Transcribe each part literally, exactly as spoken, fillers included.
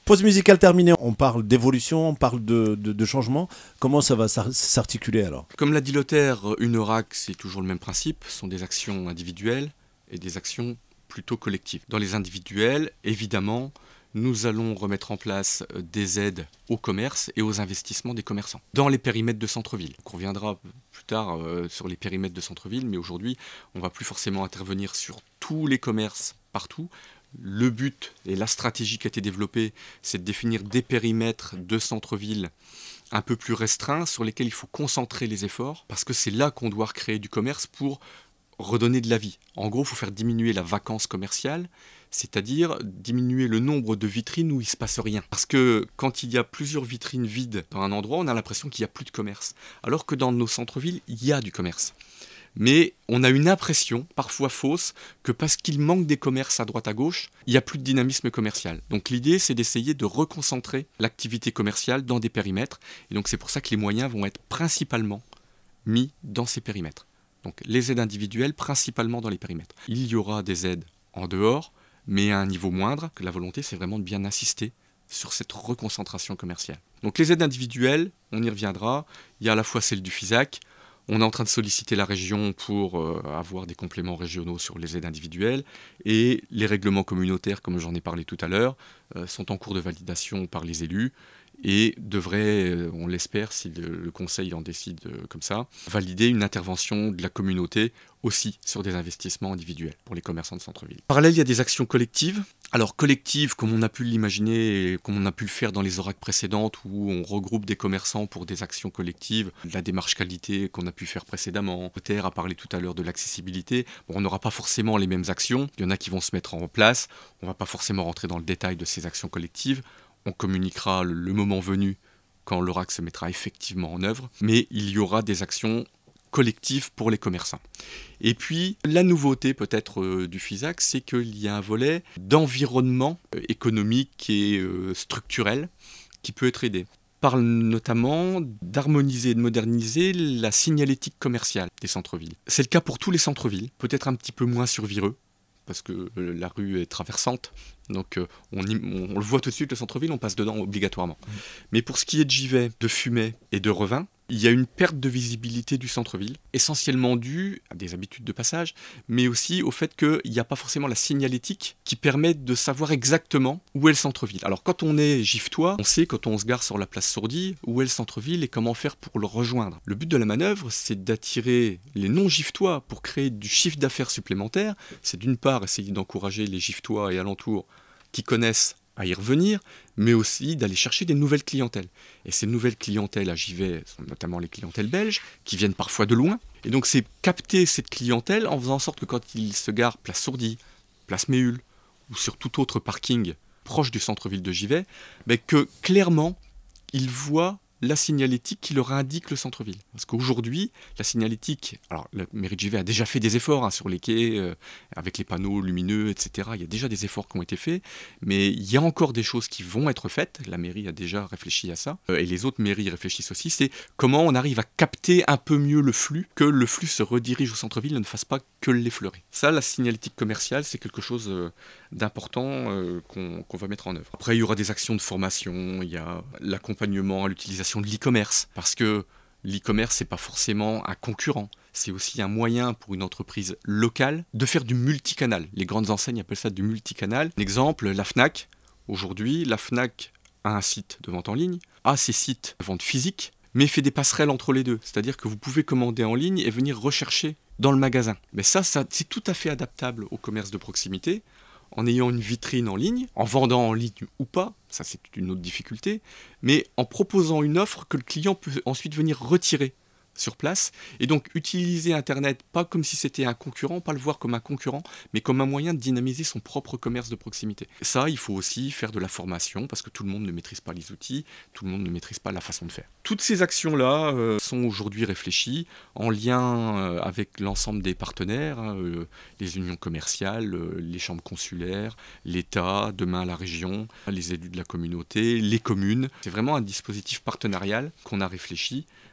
Pause musicale terminée, on parle d'évolution, on parle de, de, de changement. Comment ça va s'articuler alors ? Comme l'a dit Lothaire, une O R A C, c'est toujours le même principe, ce sont des actions individuelles et des actions plutôt collectives. Dans les individuelles, évidemment, nous allons remettre en place des aides au commerce et aux investissements des commerçants dans les périmètres de centre-ville. On reviendra plus tard euh, sur les périmètres de centre-ville, mais aujourd'hui, on ne va plus forcément intervenir sur tous les commerces partout. Le but et la stratégie qui a été développée, c'est de définir des périmètres de centre-ville un peu plus restreints sur lesquels il faut concentrer les efforts, parce que c'est là qu'on doit recréer du commerce pour redonner de la vie. En gros, il faut faire diminuer la vacance commerciale, c'est-à-dire diminuer le nombre de vitrines où il ne se passe rien. Parce que quand il y a plusieurs vitrines vides dans un endroit, on a l'impression qu'il n'y a plus de commerce. Alors que dans nos centres-villes, il y a du commerce. Mais on a une impression, parfois fausse, que parce qu'il manque des commerces à droite à gauche, il n'y a plus de dynamisme commercial. Donc l'idée, c'est d'essayer de reconcentrer l'activité commerciale dans des périmètres. Et donc c'est pour ça que les moyens vont être principalement mis dans ces périmètres. Donc les aides individuelles, principalement dans les périmètres. Il y aura des aides en dehors, mais à un niveau moindre. La volonté, c'est vraiment de bien insister sur cette reconcentration commerciale. Donc les aides individuelles, on y reviendra. Il y a à la fois celle du FISAC. On est en train de solliciter la région pour euh, avoir des compléments régionaux sur les aides individuelles. Et les règlements communautaires, comme j'en ai parlé tout à l'heure, euh, sont en cours de validation par les élus. Et devrait, on l'espère, si le, le Conseil en décide euh, comme ça, valider une intervention de la communauté aussi sur des investissements individuels pour les commerçants de centre-ville. En parallèle, il y a des actions collectives. Alors collectives, comme on a pu l'imaginer et comme on a pu le faire dans les O R A C précédentes, où on regroupe des commerçants pour des actions collectives, la démarche qualité qu'on a pu faire précédemment. Lothaire a parlé tout à l'heure de l'accessibilité. Bon, on n'aura pas forcément les mêmes actions. Il y en a qui vont se mettre en place. On ne va pas forcément rentrer dans le détail de ces actions collectives. On communiquera le, le moment venu quand l'O R A C se mettra effectivement en œuvre, mais il y aura des actions collectives pour les commerçants. Et puis, la nouveauté peut-être euh, du FISAC, c'est qu'il y a un volet d'environnement euh, économique et euh, structurel qui peut être aidé. On parle notamment d'harmoniser et de moderniser la signalétique commerciale des centres-villes. C'est le cas pour tous les centres-villes, peut-être un petit peu moins sur Vireux, parce que la rue est traversante, donc euh, on, y, on, on le voit tout de suite, le centre-ville, on passe dedans obligatoirement. Mmh. Mais pour ce qui est de Givet, de Fumay et de Revin, il y a une perte de visibilité du centre-ville, essentiellement due à des habitudes de passage, mais aussi au fait qu'il n'y a pas forcément la signalétique qui permet de savoir exactement où est le centre-ville. Alors quand on est giftois, on sait quand on se gare sur la place Sourdis où est le centre-ville et comment faire pour le rejoindre. Le but de la manœuvre, c'est d'attirer les non-giftois pour créer du chiffre d'affaires supplémentaire. C'est d'une part essayer d'encourager les giftois et alentours qui connaissent à y revenir, mais aussi d'aller chercher des nouvelles clientèles. Et ces nouvelles clientèles à Givet sont notamment les clientèles belges, qui viennent parfois de loin. Et donc c'est capter cette clientèle en faisant en sorte que quand ils se garent place Sourdis, place Méhul, ou sur tout autre parking proche du centre-ville de Givet, mais que clairement, ils voient la signalétique qui leur indique le centre-ville. Parce qu'aujourd'hui, la signalétique, alors la mairie de Givet a déjà fait des efforts hein, sur les quais, euh, avec les panneaux lumineux, et cetera. Il y a déjà des efforts qui ont été faits, mais il y a encore des choses qui vont être faites. La mairie a déjà réfléchi à ça, euh, et les autres mairies réfléchissent aussi. C'est comment on arrive à capter un peu mieux le flux, que le flux se redirige au centre-ville et ne fasse pas que l'effleurer. Ça, la signalétique commerciale, c'est quelque chose euh, d'important euh, qu'on, qu'on va mettre en œuvre. Après, il y aura des actions de formation, il y a l'accompagnement à l'utilisation de l'e-commerce, parce que l'e-commerce, c'est pas forcément un concurrent, c'est aussi un moyen pour une entreprise locale de faire du multicanal. Les grandes enseignes appellent ça du multicanal. Un exemple, la Fnac. Aujourd'hui, la Fnac a un site de vente en ligne, a ses sites de vente physique, mais fait des passerelles entre les deux. C'est-à-dire que vous pouvez commander en ligne et venir rechercher dans le magasin. Mais ça, ça c'est tout à fait adaptable au commerce de proximité, en ayant une vitrine en ligne, en vendant en ligne ou pas, ça c'est une autre difficulté, mais en proposant une offre que le client peut ensuite venir retirer sur place, et donc utiliser Internet pas comme si c'était un concurrent, pas le voir comme un concurrent, mais comme un moyen de dynamiser son propre commerce de proximité. Ça, il faut aussi faire de la formation, parce que tout le monde ne maîtrise pas les outils, tout le monde ne maîtrise pas la façon de faire. Toutes ces actions-là euh, sont aujourd'hui réfléchies en lien euh, avec l'ensemble des partenaires, euh, les unions commerciales, euh, les chambres consulaires, l'État, demain la région, les élus de la communauté, les communes. C'est vraiment un dispositif partenarial qu'on a réfléchi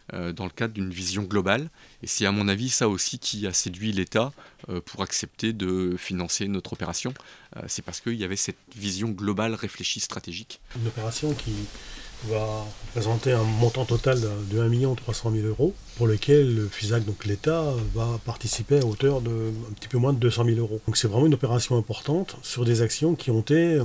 euh, dans le cadre d'une vision globale. Et c'est à mon avis ça aussi qui a séduit l'État euh, pour accepter de financer notre opération. Euh, c'est parce qu'il y avait cette vision globale, réfléchie, stratégique. Une opération qui va représenter un montant total de un million trois cent mille euros, pour lequel le FISAC, donc l'État, va participer à hauteur de un petit peu moins de deux cent mille euros. Donc c'est vraiment une opération importante sur des actions qui ont été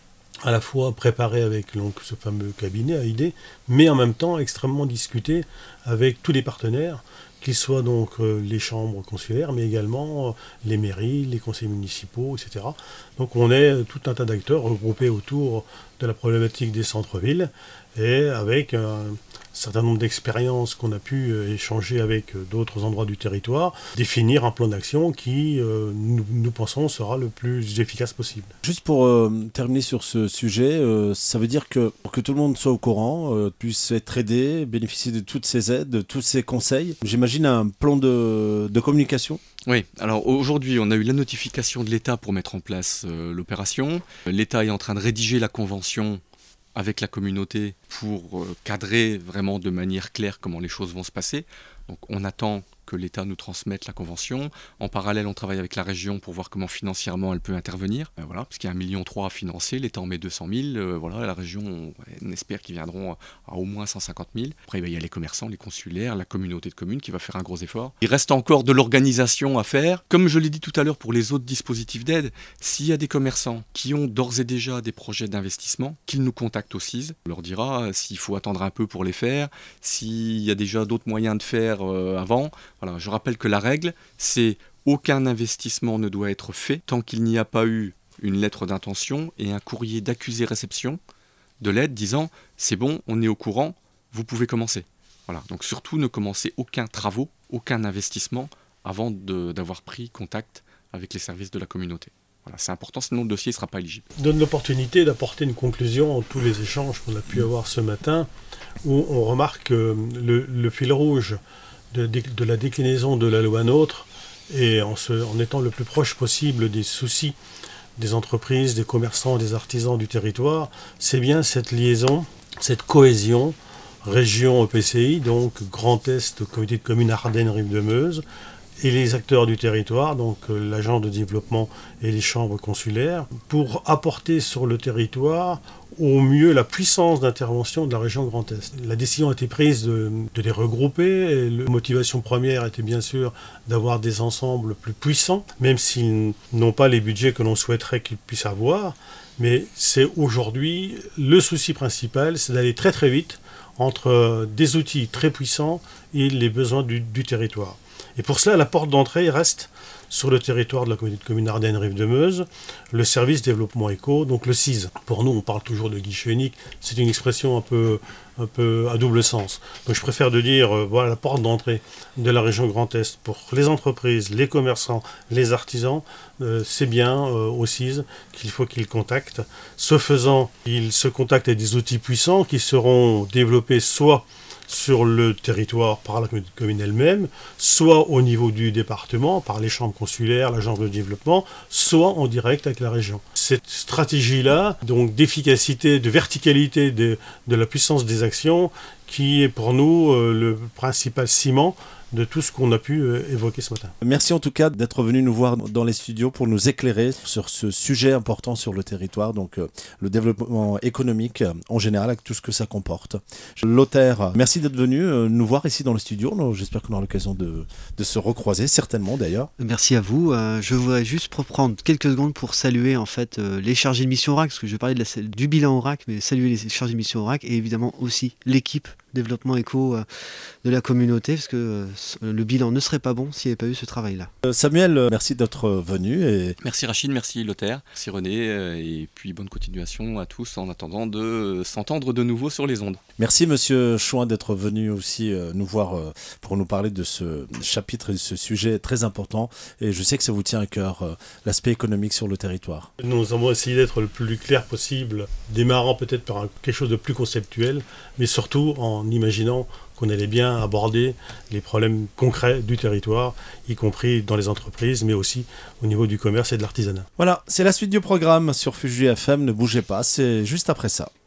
à la fois préparées avec donc, ce fameux cabinet A I D, mais en même temps extrêmement discutées avec tous les partenaires, qu'ils soient donc euh, les chambres consulaires, mais également euh, les mairies, les conseils municipaux, et cetera. Donc on est tout un tas d'acteurs regroupés autour de la problématique des centres-villes, et avec un certain nombre d'expériences qu'on a pu euh, échanger avec euh, d'autres endroits du territoire, définir un plan d'action qui, euh, nous, nous pensons, sera le plus efficace possible. Juste pour euh, terminer sur ce sujet, euh, ça veut dire que pour que tout le monde soit au courant, euh, puisse être aidé, bénéficier de toutes ces aides, de tous ces conseils, j'imagine un plan de, de communication. Oui, alors aujourd'hui on a eu la notification de l'État pour mettre en place euh, l'opération. L'État est en train de rédiger la convention avec la communauté pour euh, cadrer vraiment de manière claire comment les choses vont se passer. Donc on attend que l'État nous transmette la convention. En parallèle, on travaille avec la région pour voir comment financièrement elle peut intervenir. Euh, voilà, parce qu'il y a un million trois à financer, l'État en met deux cent mille. Euh, voilà, la région, on, on espère qu'ils viendront à, à au moins cent cinquante mille. Après, ben, il y a les commerçants, les consulaires, la communauté de communes qui va faire un gros effort. Il reste encore de l'organisation à faire. Comme je l'ai dit tout à l'heure pour les autres dispositifs d'aide, s'il y a des commerçants qui ont d'ores et déjà des projets d'investissement, qu'ils nous contactent au C I S. On leur dira s'il faut attendre un peu pour les faire, s'il y a déjà d'autres moyens de faire euh, avant. Voilà, je rappelle que la règle, c'est aucun investissement ne doit être fait tant qu'il n'y a pas eu une lettre d'intention et un courrier d'accusé-réception de l'aide disant « c'est bon, on est au courant, vous pouvez commencer ». Voilà, donc surtout ne commencez aucun travaux, aucun investissement avant de, d'avoir pris contact avec les services de la communauté. Voilà, c'est important, sinon le dossier ne sera pas éligible. Donne l'opportunité d'apporter une conclusion en tous les échanges qu'on a pu avoir ce matin, où on remarque que le, le fil rouge De, de la déclinaison de la loi NOTRe et en, se, en étant le plus proche possible des soucis des entreprises, des commerçants, des artisans du territoire, c'est bien cette liaison, cette cohésion, région E P C I, donc Grand Est, comité de communes Ardennes-Rive-de-Meuse, et les acteurs du territoire, donc euh, l'agent de développement et les chambres consulaires, pour apporter sur le territoire au mieux la puissance d'intervention de la région Grand Est. La décision a été prise de, de les regrouper, et la motivation première était bien sûr d'avoir des ensembles plus puissants, même s'ils n'ont pas les budgets que l'on souhaiterait qu'ils puissent avoir, mais c'est aujourd'hui le souci principal, c'est d'aller très très vite entre des outils très puissants et les besoins du, du territoire. Et pour cela, la porte d'entrée reste sur le territoire de la communauté de communes Ardennes-Rive-de-Meuse, le service développement éco, donc le C I S. Pour nous, on parle toujours de guichet unique, c'est une expression un peu, un peu à double sens. Donc je préfère de dire, euh, voilà la porte d'entrée de la région Grand Est pour les entreprises, les commerçants, les artisans, euh, c'est bien euh, au C I S qu'il faut qu'ils contactent. Ce faisant, ils se contactent avec des outils puissants qui seront développés soit sur le territoire par la communauté de communes elle-même, soit au niveau du département, par les chambres consulaires, l'agence de développement, soit en direct avec la région. Cette stratégie-là, donc d'efficacité, de verticalité de, de la puissance des actions, qui est pour nous euh, le principal ciment de tout ce qu'on a pu euh, évoquer ce matin. Merci en tout cas d'être venu nous voir dans les studios pour nous éclairer sur ce sujet important sur le territoire, donc euh, le développement économique euh, en général avec tout ce que ça comporte. Lothaire, merci d'être venu euh, nous voir ici dans le studio. Donc, j'espère qu'on aura l'occasion de, de se recroiser, certainement d'ailleurs. Merci à vous. Euh, je voudrais juste prendre quelques secondes pour saluer en fait euh, les chargés de mission O R A C, parce que je parlais de la, du bilan O R A C, mais saluer les chargés de mission O R A C et évidemment aussi l'équipe développement éco euh, de la communauté, parce que euh, le bilan ne serait pas bon s'il n'y avait pas eu ce travail-là. Euh, Samuel, euh, merci d'être venu. Et... Merci Rachid, merci Lothaire, merci René, euh, et puis bonne continuation à tous en attendant de euh, s'entendre de nouveau sur les ondes. Merci Monsieur Chouin d'être venu aussi euh, nous voir euh, pour nous parler de ce chapitre et de ce sujet très important, et je sais que ça vous tient à cœur, euh, l'aspect économique sur le territoire. Nous avons essayé d'être le plus clair possible, démarrant peut-être par un, quelque chose de plus conceptuel, mais surtout en en imaginant qu'on allait bien aborder les problèmes concrets du territoire, y compris dans les entreprises, mais aussi au niveau du commerce et de l'artisanat. Voilà, c'est la suite du programme sur Fuji F M, ne bougez pas, c'est juste après ça.